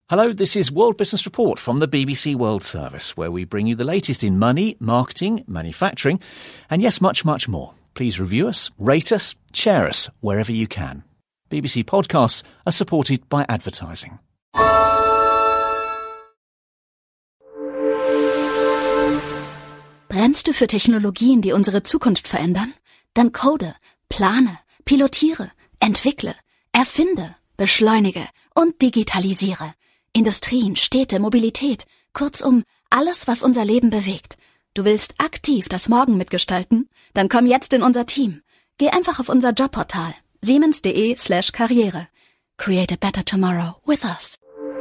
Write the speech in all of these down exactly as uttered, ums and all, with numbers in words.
Hello, this is World Business Report from the B B C World Service, where we bring you the latest in money, marketing, manufacturing, and yes, much, much more. Please review us, rate us, share us wherever you can. B B C podcasts are supported by advertising. Brennst du für Technologien, die unsere Zukunft verändern? Dann code, plane, pilotiere, entwickle, erfinde, beschleunige und digitalisiere. Industrien, Städte, Mobilität, kurzum alles, was unser Leben bewegt. Du willst aktiv das Morgen mitgestalten? Dann komm jetzt in unser Team. Geh einfach auf unser Jobportal siemens.de slash karriere. Create a better tomorrow with us.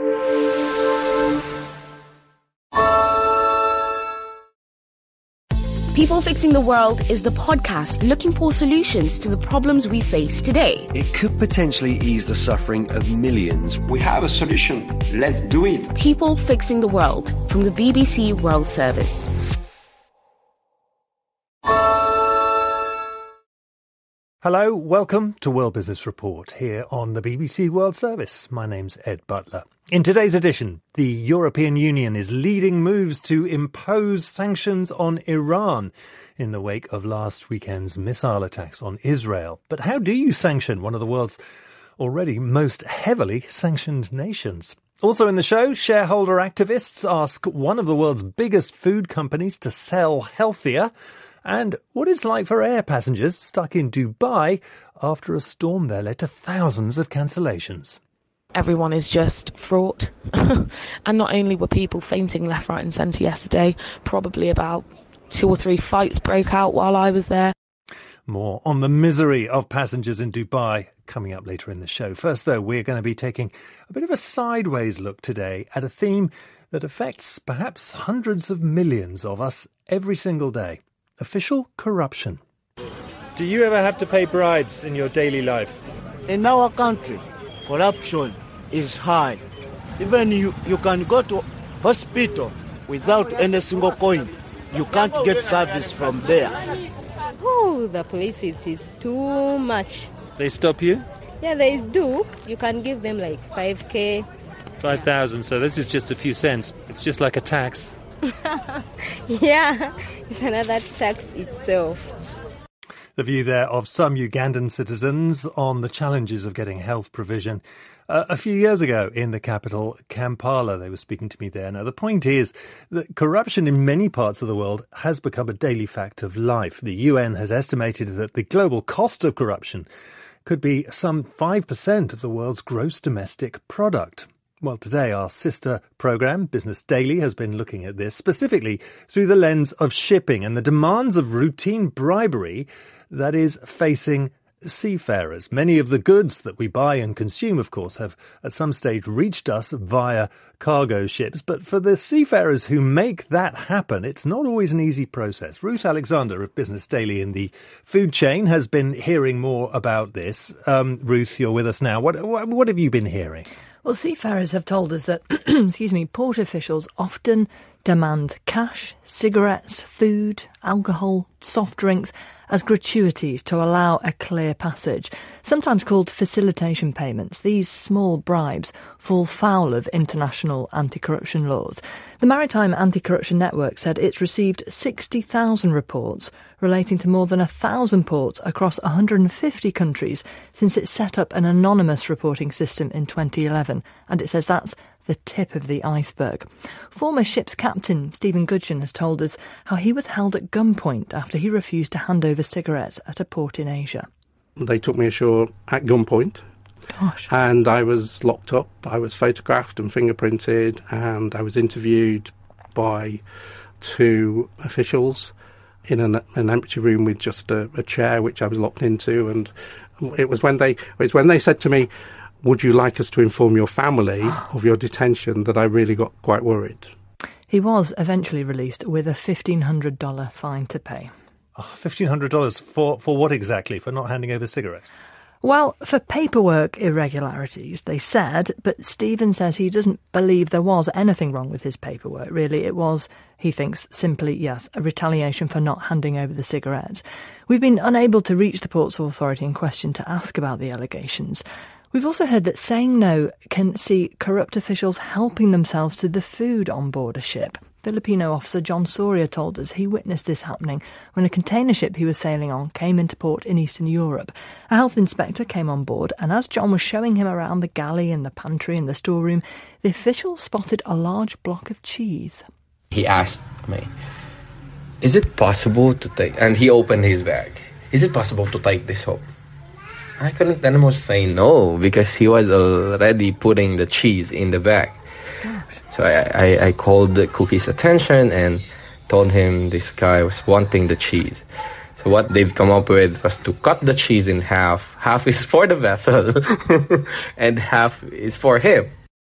People Fixing the World is the podcast looking for solutions to the problems we face today. It could potentially ease the suffering of millions. We have a solution. Let's do it. People Fixing the World from the B B C World Service. Hello, welcome to World Business Report here on the B B C World Service. My name's Ed Butler. In today's edition, the European Union is leading moves to impose sanctions on Iran in the wake of last weekend's missile attacks on Israel. But how do you sanction one of the world's already most heavily sanctioned nations? Also in the show, shareholder activists ask one of the world's biggest food companies to sell healthier, and what it's like for air passengers stuck in Dubai after a storm there led to thousands of cancellations. Everyone is just fraught. And not only were people fainting left, right and centre yesterday, probably about two or three fights broke out while I was there. More on the misery of passengers in Dubai coming up later in the show. First, though, we're going to be taking a bit of a sideways look today at a theme that affects perhaps hundreds of millions of us every single day. Official corruption. Do you ever have to pay bribes in your daily life? In our country, corruption is high. Even you, you can go to hospital without any single coin. You can't get service from there. Oh, the police, it is too much. They stop you? Yeah, they do. You can give them like five K. five thousand, so this is just a few cents. It's just like a tax. Yeah, it's another tax itself. The view there of some Ugandan citizens on the challenges of getting health provision. Uh, a few years ago in the capital, Kampala, they were speaking to me there. Now, the point is that corruption in many parts of the world has become a daily fact of life. The U N has estimated that the global cost of corruption could be some five percent of the world's gross domestic product. Well, today our sister programme, Business Daily, has been looking at this specifically through the lens of shipping and the demands of routine bribery that is facing seafarers. Many of the goods that we buy and consume, of course, have at some stage reached us via cargo ships. But for the seafarers who make that happen, it's not always an easy process. Ruth Alexander of Business Daily in the food chain has been hearing more about this. Um, Ruth, you're with us now. What, what, what have you been hearing? Well, seafarers have told us that, excuse me, port officials often demand cash, cigarettes, food, alcohol, soft drinks as gratuities to allow a clear passage, sometimes called facilitation payments. These small bribes fall foul of international anti-corruption laws. The Maritime Anti-Corruption Network said it's received sixty thousand reports relating to more than one thousand ports across one hundred fifty countries since it set up an anonymous reporting system in twenty eleven, and it says that's the tip of the iceberg. Former ship's captain Stephen Gudgeon has told us how he was held at gunpoint after he refused to hand over cigarettes at a port in Asia. They took me ashore at gunpoint. Gosh. And I was locked up. I was photographed and fingerprinted, and I was interviewed by two officials in an, an empty room with just a, a chair which I was locked into. And it was when they it was when they said to me, "Would you like us to inform your family of your detention?" that I really got quite worried. He was eventually released with a fifteen hundred dollars fine to pay. Oh, fifteen hundred dollars for, for what exactly? For not handing over cigarettes? Well, for paperwork irregularities, they said, but Stephen says he doesn't believe there was anything wrong with his paperwork. Really, it was, he thinks, simply, yes, a retaliation for not handing over the cigarettes. We've been unable to reach the Ports Authority in question to ask about the allegations. We've also heard that saying no can see corrupt officials helping themselves to the food on board a ship. Filipino officer John Soria told us he witnessed this happening when a container ship he was sailing on came into port in Eastern Europe. A health inspector came on board, and as John was showing him around the galley and the pantry and the storeroom, the official spotted a large block of cheese. He asked me, is it possible to take, and he opened his bag, is it possible to take this home? I couldn't almost say no, because he was already putting the cheese in the bag. Gosh. So I, I, I called the cookie's attention and told him this guy was wanting the cheese. So what they've come up with was to cut the cheese in half. Half is for the vessel and half is for him.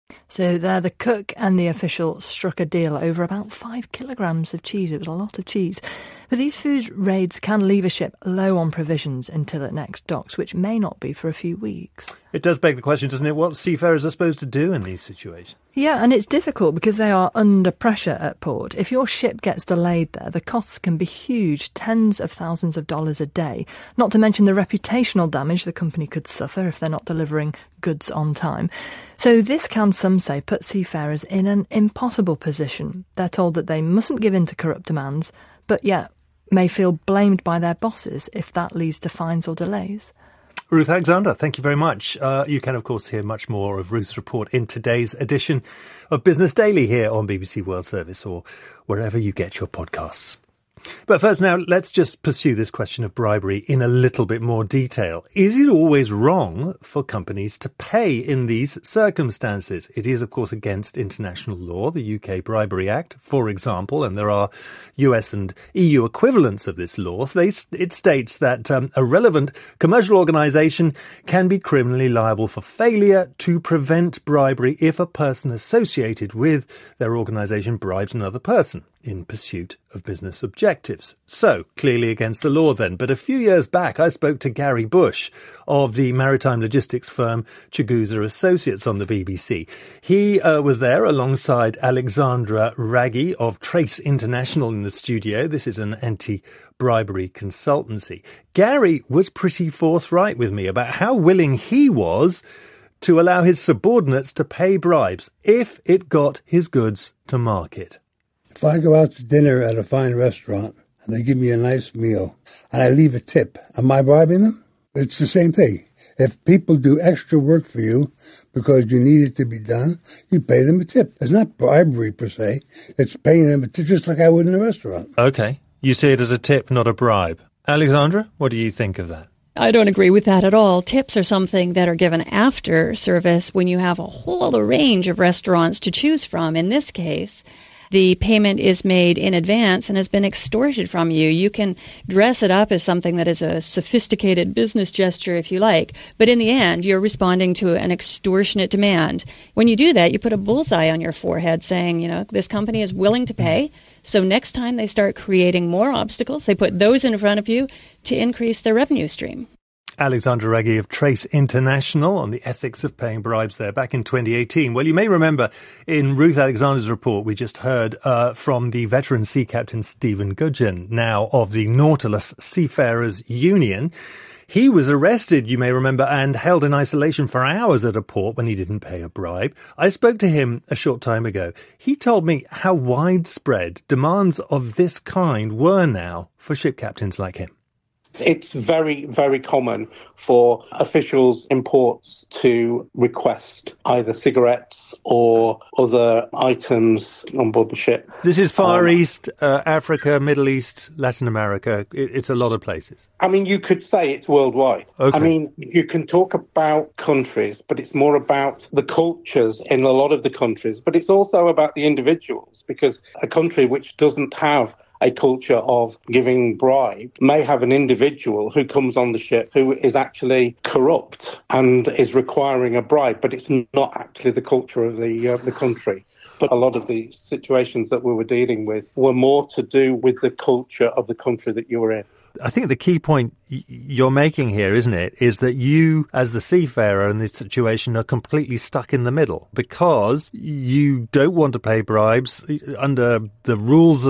So there the cook and the official struck a deal over about five kilograms of cheese. It was a lot of cheese. But these food raids can leave a ship low on provisions until it next docks, which may not be for a few weeks. It does beg the question, doesn't it, what seafarers are supposed to do in these situations? Yeah, and it's difficult because they are under pressure at port. If your ship gets delayed there, the costs can be huge, tens of thousands of dollars a day, not to mention the reputational damage the company could suffer if they're not delivering goods on time. So this can, some say, put seafarers in an impossible position. They're told that they mustn't give in to corrupt demands, but yet may feel blamed by their bosses if that leads to fines or delays. Ruth Alexander, thank you very much. Uh, you can, of course, hear much more of Ruth's report in today's edition of Business Daily here on B B C World Service or wherever you get your podcasts. But first now, let's just pursue this question of bribery in a little bit more detail. Is it always wrong for companies to pay in these circumstances? It is, of course, against international law, the U K Bribery Act, for example, and there are U S and E U equivalents of this law. So they, it states that um, a relevant commercial organisation can be criminally liable for failure to prevent bribery if a person associated with their organisation bribes another person in pursuit of business objectives. So, clearly against the law then. But a few years back, I spoke to Gary Bush of the maritime logistics firm Chigusa Associates on the B B C. He uh, was there alongside Alexandra Raggi of Trace International in the studio. This is an anti-bribery consultancy. Gary was pretty forthright with me about how willing he was to allow his subordinates to pay bribes if it got his goods to market. If I go out to dinner at a fine restaurant and they give me a nice meal and I leave a tip, am I bribing them? It's the same thing. If people do extra work for you because you need it to be done, you pay them a tip. It's not bribery per se. It's paying them a tip just like I would in a restaurant. OK. You see it as a tip, not a bribe. Alexandra, what do you think of that? I don't agree with that at all. Tips are something that are given after service when you have a whole range of restaurants to choose from. In this case, the payment is made in advance and has been extorted from you. You can dress it up as something that is a sophisticated business gesture if you like, but in the end, you're responding to an extortionate demand. When you do that, you put a bullseye on your forehead saying, you know, this company is willing to pay. So next time they start creating more obstacles, they put those in front of you to increase their revenue stream. Alexandra Raggi of Trace International on the ethics of paying bribes there back in twenty eighteen. Well, you may remember in Ruth Alexander's report, we just heard uh, from the veteran sea captain Stephen Gudgeon, now of the Nautilus Seafarers Union. He was arrested, you may remember, and held in isolation for hours at a port when he didn't pay a bribe. I spoke to him a short time ago. He told me how widespread demands of this kind were now for ship captains like him. It's very, very common for officials in ports to request either cigarettes or other items on board the ship. This is Far um, East, uh, Africa, Middle East, Latin America. It, it's a lot of places. I mean, you could say it's worldwide. Okay. I mean, you can talk about countries, but it's more about the cultures in a lot of the countries. But it's also about the individuals, because a country which doesn't have a culture of giving bribe may have an individual who comes on the ship who is actually corrupt and is requiring a bribe, but it's not actually the culture of the uh, the country. But a lot of the situations that we were dealing with were more to do with the culture of the country that you were in. I think the key point you're making here, isn't it, is that you, as the seafarer in this situation, are completely stuck in the middle because you don't want to pay bribes under the rules of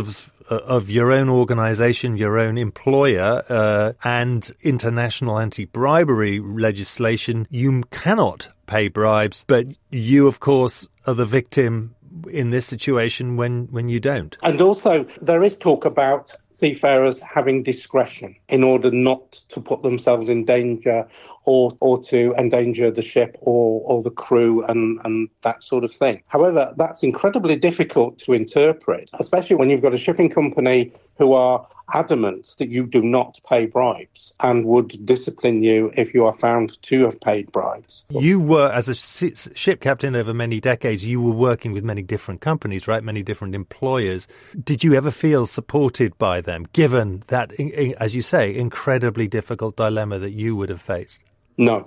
of your own organisation, your own employer, uh, and international anti-bribery legislation, you cannot pay bribes, but you, of course, are the victim in this situation when, when you don't. And also, there is talk about seafarers having discretion in order not to put themselves in danger or or to endanger the ship or, or the crew and, and that sort of thing. However, that's incredibly difficult to interpret, especially when you've got a shipping company who are adamant that you do not pay bribes and would discipline you if you are found to have paid bribes. You were, as a ship captain over many decades, you were working with many different companies, right? Many different employers. Did you ever feel supported by them, given that, as you say, incredibly difficult dilemma that you would have faced? No.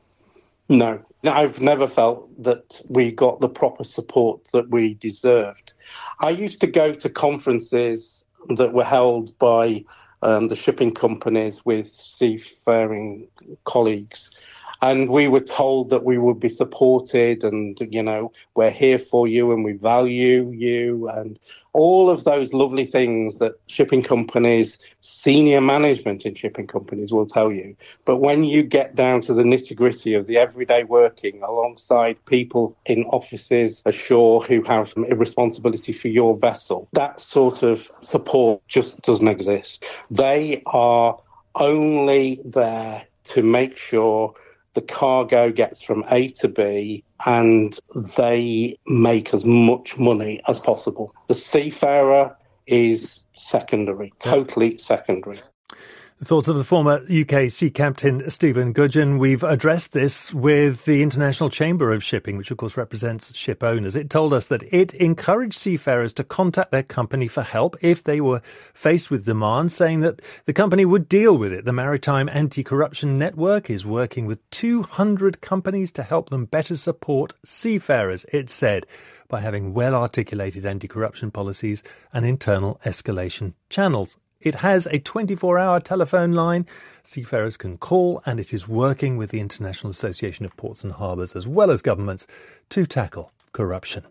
No. I've never felt that we got the proper support that we deserved. I used to go to conferences that were held by um, the shipping companies with seafaring colleagues. And we were told that we would be supported and, you know, we're here for you and we value you and all of those lovely things that shipping companies, senior management in shipping companies will tell you. But when you get down to the nitty-gritty of the everyday working alongside people in offices ashore who have a responsibility for your vessel, that sort of support just doesn't exist. They are only there to make sure the cargo gets from A to B and they make as much money as possible. The seafarer is secondary, totally secondary. The thoughts of the former U K Sea Captain Stephen Gudgeon. We've addressed this with the International Chamber of Shipping, which of course represents ship owners. It told us that it encouraged seafarers to contact their company for help if they were faced with demands, saying that the company would deal with it. The Maritime Anti-Corruption Network is working with two hundred companies to help them better support seafarers, it said, by having well-articulated anti-corruption policies and internal escalation channels. It has a twenty-four hour telephone line seafarers can call, and it is working with the International Association of Ports and Harbours as well as governments to tackle corruption.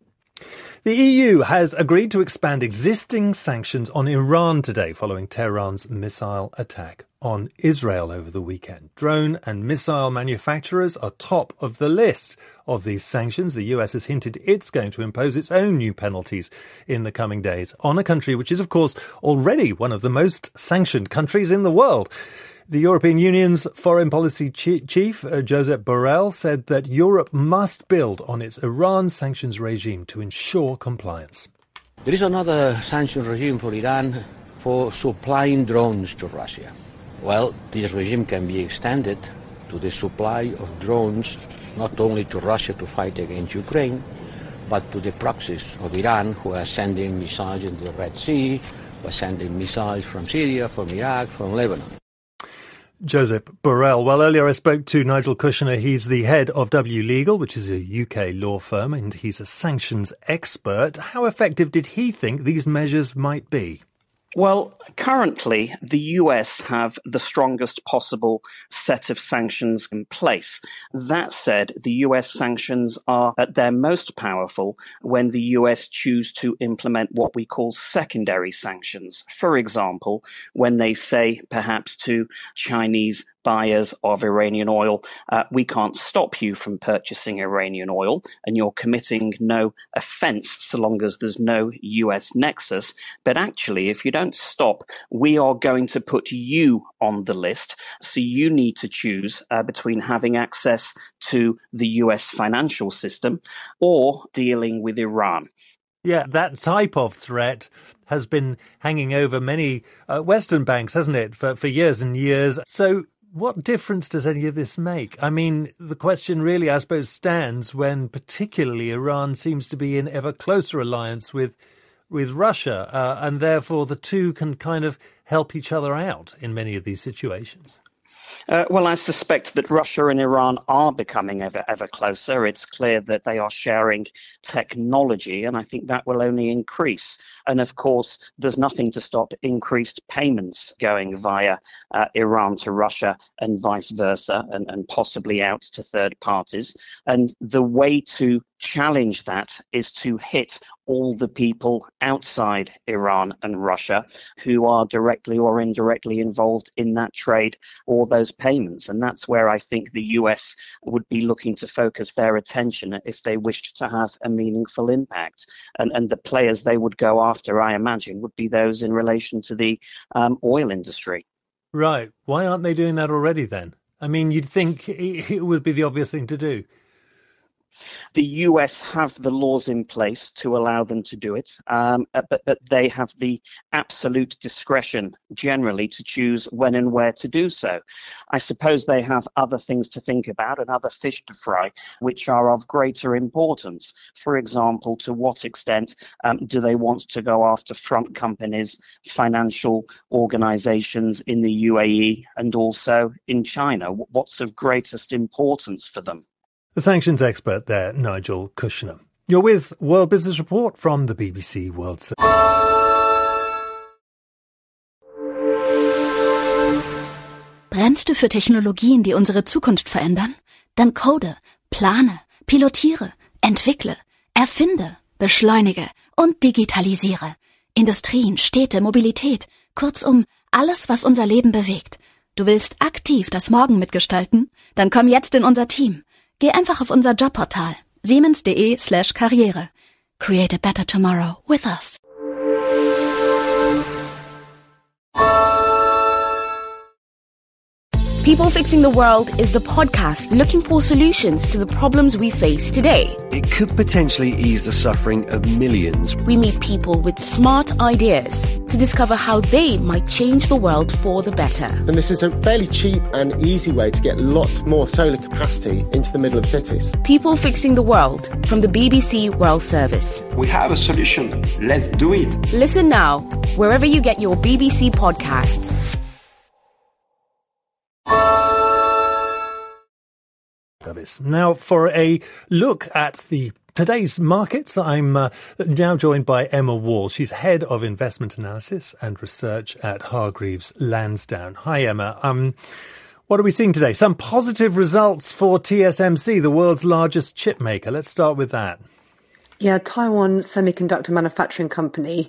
The E U has agreed to expand existing sanctions on Iran today following Tehran's missile attack on Israel over the weekend. Drone and missile manufacturers are top of the list of these sanctions. The U S has hinted it's going to impose its own new penalties in the coming days on a country which is, of course, already one of the most sanctioned countries in the world. The European Union's foreign policy chief, uh, Josep Borrell, said that Europe must build on its Iran sanctions regime to ensure compliance. There is another sanction regime for Iran for supplying drones to Russia. Well, this regime can be extended to the supply of drones not only to Russia to fight against Ukraine, but to the proxies of Iran who are sending missiles into the Red Sea, who are sending missiles from Syria, from Iraq, from Lebanon. Josep Borrell. Well, earlier I spoke to Nigel Kushner. He's the head of W Legal, which is a U K law firm, and he's a sanctions expert. How effective did he think these measures might be? Well, currently, the U S have the strongest possible set of sanctions in place. That said, the U S sanctions are at their most powerful when the U S choose to implement what we call secondary sanctions. For example, when they say perhaps to Chinese buyers of Iranian oil, uh, we can't stop you from purchasing Iranian oil, and you're committing no offence so long as there's no U S nexus. But actually, if you don't stop, we are going to put you on the list. So you need to choose uh, between having access to the U S financial system or dealing with Iran. Yeah, that type of threat has been hanging over many uh, Western banks, hasn't it, for, for years and years. So what difference does any of this make? I mean, the question really, I suppose, stands when particularly Iran seems to be in ever closer alliance with with Russia, uh, and therefore the two can kind of help each other out in many of these situations. Uh, well, I suspect that Russia and Iran are becoming ever, ever closer. It's clear that they are sharing technology, and I think that will only increase. And of course, there's nothing to stop increased payments going via uh, Iran to Russia and vice versa, and, and possibly out to third parties. And the way to challenge that is to hit all the people outside Iran and Russia who are directly or indirectly involved in that trade or those payments. And that's where I think the U S would be looking to focus their attention if they wished to have a meaningful impact. And, and the players they would go after, I imagine, would be those in relation to the um, oil industry. Right. Why aren't they doing that already then? I mean, you'd think it would be the obvious thing to do. The U S have the laws in place to allow them to do it, um, but, but they have the absolute discretion generally to choose when and where to do so. I suppose they have other things to think about and other fish to fry, which are of greater importance. For example, to what extent um, do they want to go after front companies, financial organizations in the U A E and also in China? What's of greatest importance for them? The sanctions expert there, Nigel Kushner. You're with World Business Report from the B B C World Service. Brennst du für Technologien, die unsere Zukunft verändern? Dann code, plane, pilotiere, entwickle, erfinde, beschleunige und digitalisiere. Industrien, Städte, Mobilität, kurzum alles, was unser Leben bewegt. Du willst aktiv das Morgen mitgestalten? Dann komm jetzt in unser Team. Geh einfach auf unser Jobportal siemens.de slash Karriere. Create a better tomorrow with us. People Fixing the World is the podcast looking for solutions to the problems we face today. It could potentially ease the suffering of millions. We meet people with smart ideas to discover how they might change the world for the better. And this is a fairly cheap and easy way to get lots more solar capacity into the middle of cities. People Fixing the World from the B B C World Service. We have a solution. Let's do it. Listen now, wherever you get your B B C podcasts. Now, for a look at the today's markets, I'm uh, now joined by Emma Wall. She's Head of Investment Analysis and Research at Hargreaves Lansdown. Hi, Emma. Um, what are we seeing today? Some positive results for T S M C, the world's largest chip maker. Let's start with that. Yeah, Taiwan Semiconductor Manufacturing Company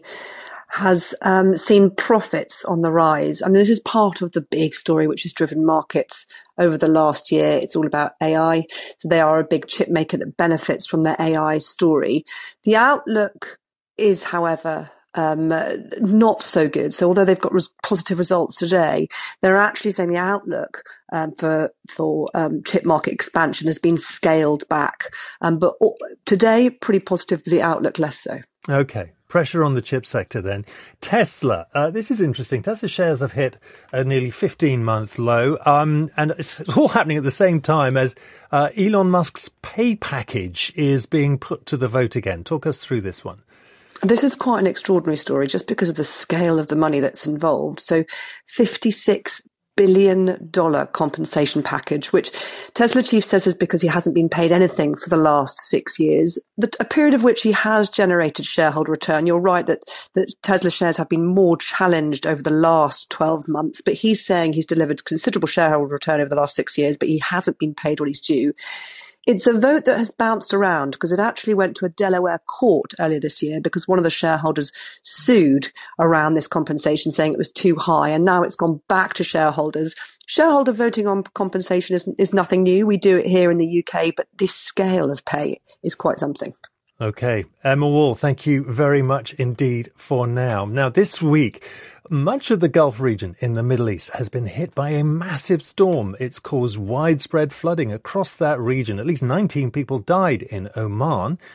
has um, seen profits on the rise. I mean, this is part of the big story which has driven markets over the last year. It's all about A I. So they are a big chip maker that benefits from their A I story. The outlook is, however, um, not so good. So although they've got res- positive results today, they're actually saying the outlook um, for for um, chip market expansion has been scaled back. Um, but today, pretty positive, the outlook less so. Okay. Pressure on the chip sector then. Tesla, uh, this is interesting. Tesla shares have hit a nearly fifteen-month low, um, and it's all happening at the same time as uh, Elon Musk's pay package is being put to the vote again. Talk us through this one. This is quite an extraordinary story just because of the scale of the money that's involved. So fifty-six billion dollars compensation package, which Tesla chief says is because he hasn't been paid anything for the last six years, a period of which he has generated shareholder return. You're right that, that Tesla shares have been more challenged over the last twelve months, but he's saying he's delivered considerable shareholder return over the last six years, but he hasn't been paid what he's due. It's a vote that has bounced around because it actually went to a Delaware court earlier this year because one of the shareholders sued around this compensation, saying it was too high. And now it's gone back to shareholders. Shareholder voting on compensation is, is nothing new. We do it here in the U K, but this scale of pay is quite something. Okay. Emma Wall, thank you very much indeed for now. Now, this week, much of the Gulf region in the Middle East has been hit by a massive storm. It's caused widespread flooding across that region. At least nineteen people died in Oman.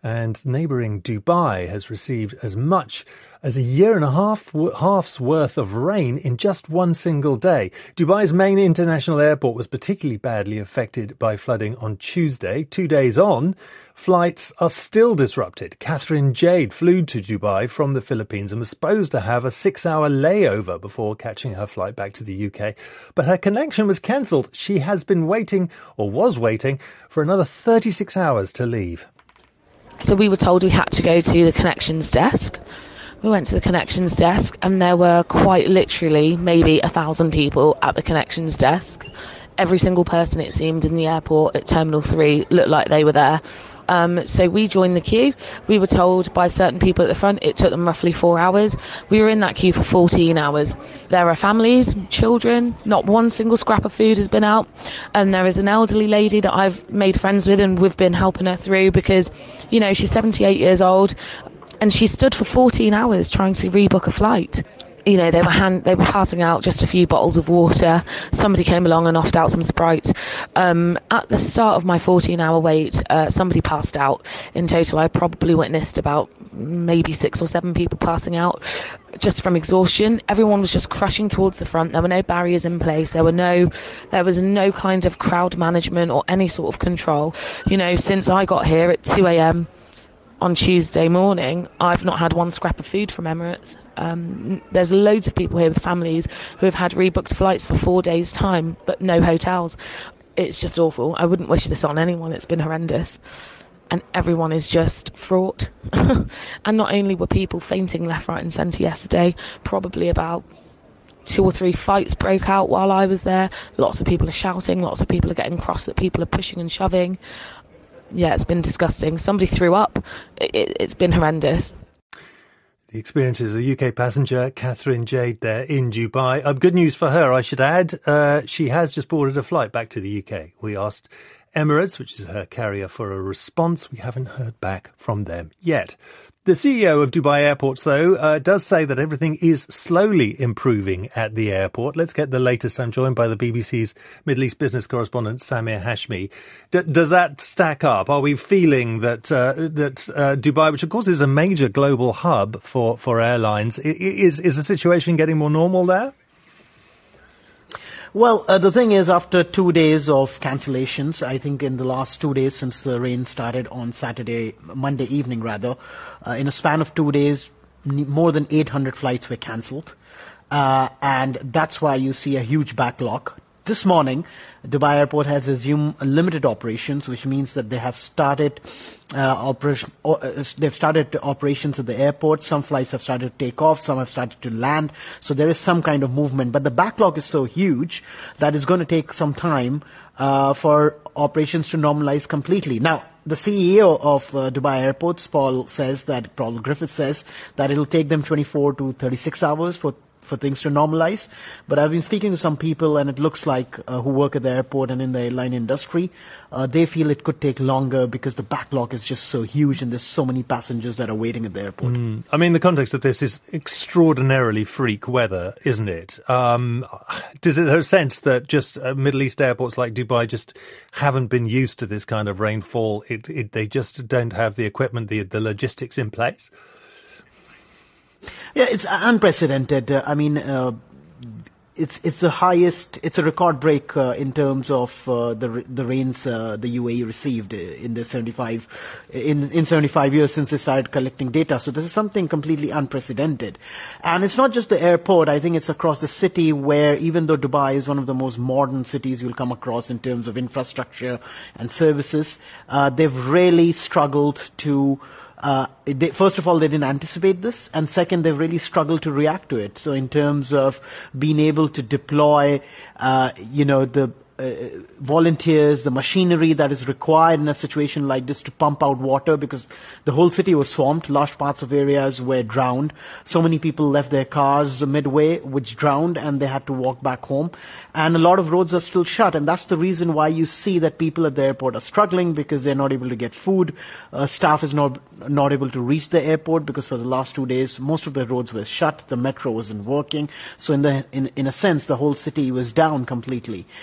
And neighbouring Dubai has received as much as a year and a half half's worth of rain in just one single day. Dubai's main international airport was particularly badly affected by flooding on Tuesday. Two days on, flights are still disrupted. Catherine Jade flew to Dubai from the Philippines and was supposed to have a six-hour layover before catching her flight back to the U K. But her connection was cancelled. She has been waiting, or was waiting, for another thirty-six hours to leave. So we were told we had to go to the connections desk. We went to the connections desk and there were quite literally maybe a thousand people at the connections desk. Every single person, it seemed, in the airport at Terminal three looked like they were there. Um, so we joined the queue. We were told by certain people at the front it took them roughly four hours. We were in that queue for fourteen hours. There are families, children, not one single scrap of food has been out. And there is an elderly lady that I've made friends with and we've been helping her through because, you know, she's seventy-eight years old. And she stood for fourteen hours trying to rebook a flight. You know, they were hand, they were passing out just a few bottles of water. Somebody came along and offered out some Sprite. Um, at the start of my fourteen-hour wait, uh, somebody passed out. In total, I probably witnessed about maybe six or seven people passing out just from exhaustion. Everyone was just crushing towards the front. There were no barriers in place. There were no, there was no kind of crowd management or any sort of control. You know, since I got here at two a.m. on Tuesday morning, I've not had one scrap of food from Emirates. Um, there's loads of people here with families who have had rebooked flights for four days' time, but no hotels. It's just awful. I wouldn't wish this on anyone. It's been horrendous. And everyone is just fraught. And not only were people fainting left, right and centre yesterday, probably about two or three fights broke out while I was there. Lots of people are shouting. Lots of people are getting cross that people are pushing and shoving. Yeah, it's been disgusting. Somebody threw up. It, it, it's been horrendous. The experiences of a U K passenger, Catherine Jade, there in Dubai. Um, good news for her, I should add. Uh, she has just boarded a flight back to the U K. We asked Emirates, which is her carrier, for a response. We haven't heard back from them yet. The C E O of Dubai Airports, though, uh, does say that everything is slowly improving at the airport. Let's get the latest. I'm joined by the B B C's Middle East business correspondent, Samir Hashmi. D- does that stack up? Are we feeling that uh, that uh, Dubai, which of course is a major global hub for, for airlines, is, is the situation getting more normal there? Well, uh, the thing is, after two days of cancellations, I think in the last two days since the rain started on Saturday, Monday evening rather, uh, in a span of two days, more than eight hundred flights were cancelled. Uh, and that's why you see a huge backlog. This morning, Dubai Airport has resumed limited operations, which means that they have started uh, operation. Uh, they've started operations at the airport. Some flights have started to take off. Some have started to land. So there is some kind of movement. But the backlog is so huge that it's going to take some time uh, for operations to normalize completely. Now, the C E O of uh, Dubai Airports, Paul says that Paul Griffith says that it'll take them twenty-four to thirty-six hours for. for things to normalize. But I've been speaking to some people, and it looks like uh, who work at the airport and in the airline industry, uh, they feel it could take longer because the backlog is just so huge and there's so many passengers that are waiting at the airport. Mm. I mean, the context of this is extraordinarily freak weather, isn't it? Um, does it have a sense that just uh, Middle East airports like Dubai just haven't been used to this kind of rainfall? It, it, they just don't have the equipment, the, the logistics in place? Yeah, it's unprecedented. Uh, I mean, uh, it's it's the highest, it's a record break uh, in terms of uh, the the rains uh, the U A E received in the seventy-five in in seventy-five years since they started collecting data. So this is something completely unprecedented, and it's not just the airport. I think it's across the city, where even though Dubai is one of the most modern cities you'll come across in terms of infrastructure and services, uh, they've really struggled to. Uh, they, first of all, they didn't anticipate this, and second, they've really struggled to react to it. So in terms of being able to deploy, uh, you know, the uh, volunteers, the machinery that is required in a situation like this to pump out water, because the whole city was swamped. Large parts of areas were drowned. So many people left their cars midway, which drowned, and they had to walk back home. And a lot of roads are still shut, and that's the reason why you see that people at the airport are struggling, because they're not able to get food. Uh, staff is not not able to reach the airport because for the last two days, most of the roads were shut. The metro wasn't working. So in the in in a sense, the whole city was down completely. And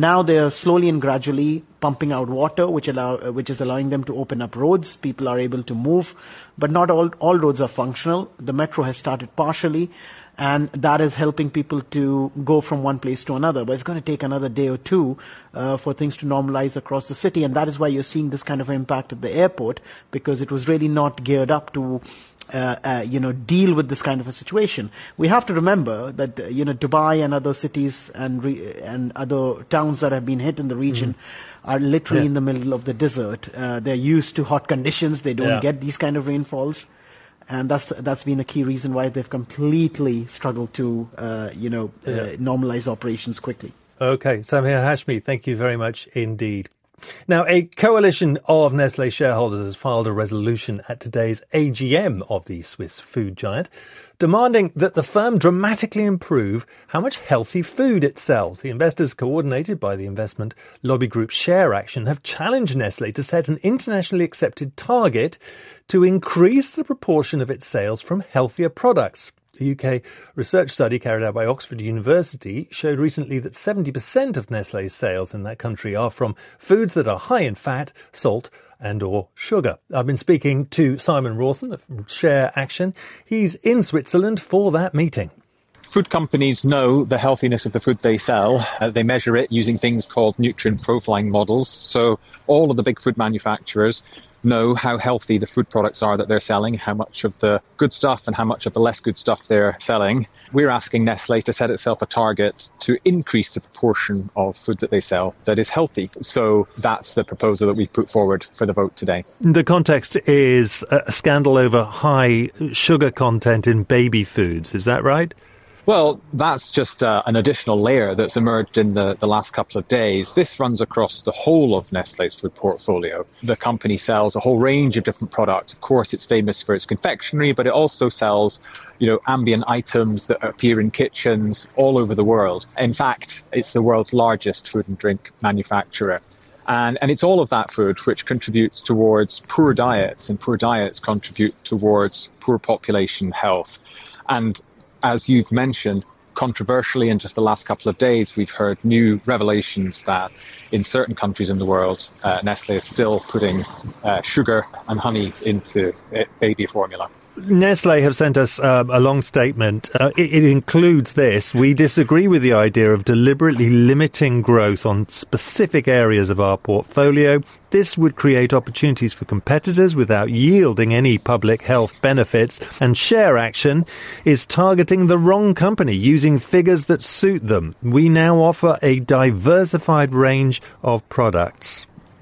now they are slowly and gradually pumping out water, which allow uh, which is allowing them to open up roads. People are able to move, but not all all roads are functional. The metro has started partially, and that is helping people to go from one place to another. But it's going to take another day or two uh, for things to normalize across the city, and that is why you're seeing this kind of impact at the airport, because it was really not geared up to Uh, uh, you know, deal with this kind of a situation. We have to remember that, uh, you know, Dubai and other cities and re- and other towns that have been hit in the region mm. are literally yeah. in the middle of the desert. Uh, they're used to hot conditions. They don't yeah. get these kind of rainfalls. And that's that's been a key reason why they've completely struggled to, uh, you know, uh, yeah. normalize operations quickly. Okay, Samir Hashmi, thank you very much indeed. Now, a coalition of Nestlé shareholders has filed a resolution at today's A G M of the Swiss food giant, demanding that the firm dramatically improve how much healthy food it sells. The investors, coordinated by the investment lobby group Share Action, have challenged Nestlé to set an internationally accepted target to increase the proportion of its sales from healthier products. The U K research study carried out by Oxford University showed recently that seventy percent of Nestlé's sales in that country are from foods that are high in fat, salt and or sugar. I've been speaking to Simon Rawson of Share Action. He's in Switzerland for that meeting. Food companies know the healthiness of the food they sell. Uh, they measure it using things called nutrient profiling models. So all of the big food manufacturers know how healthy the food products are that they're selling, how much of the good stuff and how much of the less good stuff they're selling. We're asking Nestlé to set itself a target to increase the proportion of food that they sell that is healthy. So that's the proposal that we put forward for the vote today. The context is a scandal over high sugar content in baby foods. Is that right? Well, that's just uh, an additional layer that's emerged in the, the last couple of days. This runs across the whole of Nestlé's food portfolio. The company sells a whole range of different products. Of course, it's famous for its confectionery, but it also sells, you know, ambient items that appear in kitchens all over the world. In fact, it's the world's largest food and drink manufacturer. And, and it's all of that food which contributes towards poor diets, and poor diets contribute towards poor population health. And as you've mentioned, controversially in just the last couple of days, we've heard new revelations that in certain countries in the world, uh, Nestlé is still putting uh, sugar and honey into uh, baby formula. Nestlé have sent us uh, a long statement. Uh, it, it includes this. We disagree with the idea of deliberately limiting growth on specific areas of our portfolio. This would create opportunities for competitors without yielding any public health benefits. And Share Action is targeting the wrong company, using figures that suit them. We now offer a diversified range of products.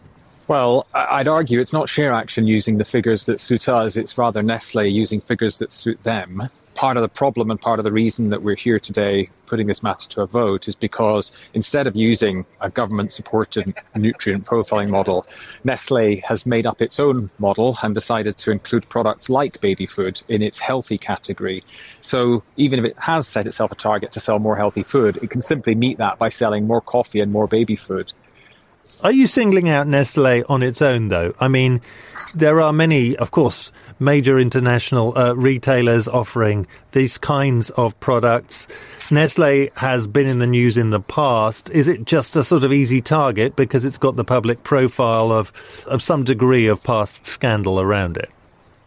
Well, I'd argue it's not Share Action using the figures that suit us, it's rather Nestlé using figures that suit them. Part of the problem and part of the reason that we're here today putting this matter to a vote is because instead of using a government-supported nutrient profiling model, Nestlé has made up its own model and decided to include products like baby food in its healthy category. So even if it has set itself a target to sell more healthy food, it can simply meet that by selling more coffee and more baby food. Are you singling out Nestlé on its own, though? I mean, there are many, of course, major international uh, retailers offering these kinds of products. Nestlé has been in the news in the past. Is it just a sort of easy target because it's got the public profile of, of some degree of past scandal around it?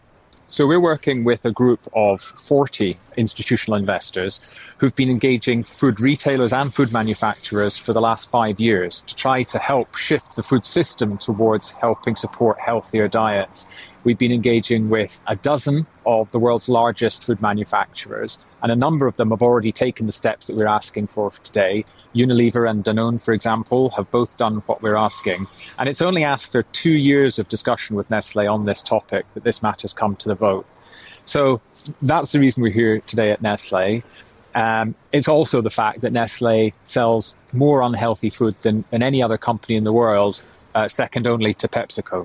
So we're working with a group of forty institutional investors who've been engaging food retailers and food manufacturers for the last five years to try to help shift the food system towards helping support healthier diets. We've been engaging with a dozen of the world's largest food manufacturers, and a number of them have already taken the steps that we're asking for today. Unilever and Danone, for example, have both done what we're asking. And it's only after two years of discussion with Nestlé on this topic that this matter's come to the vote. So that's the reason we're here today at Nestlé. Um, it's also the fact that Nestlé sells more unhealthy food than, than any other company in the world, uh, second only to PepsiCo.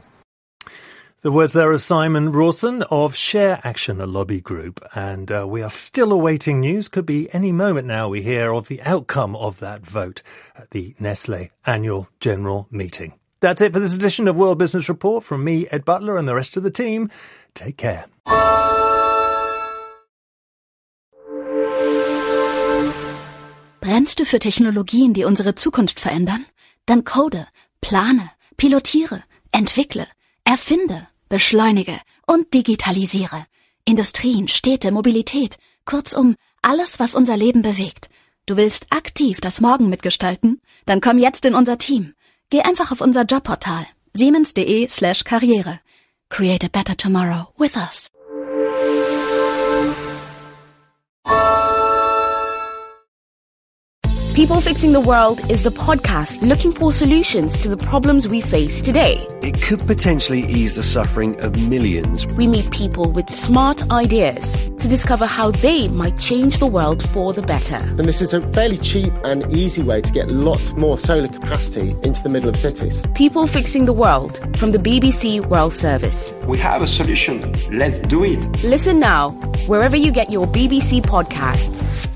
The words there of Simon Rawson of Share Action, a lobby group. And uh, we are still awaiting news. Could be any moment now we hear of the outcome of that vote at the Nestlé annual general meeting. That's it for this edition of World Business Report from me, Ed Butler, and the rest of the team. Take care. Brennst du für Technologien, die unsere Zukunft verändern? Dann code, plane, pilotiere, entwickle, erfinde, beschleunige und digitalisiere. Industrien, Städte, Mobilität, kurzum alles, was unser Leben bewegt. Du willst aktiv das Morgen mitgestalten? Dann komm jetzt in unser Team. Geh einfach auf unser Jobportal siemens.de slash Karriere. Create a better tomorrow with us. People Fixing the World is the podcast looking for solutions to the problems we face today. It could potentially ease the suffering of millions. We meet people with smart ideas to discover how they might change the world for the better. And this is a fairly cheap and easy way to get lots more solar capacity into the middle of cities. People Fixing the World from the B B C World Service. We have a solution. Let's do it. Listen now, wherever you get your B B C podcasts.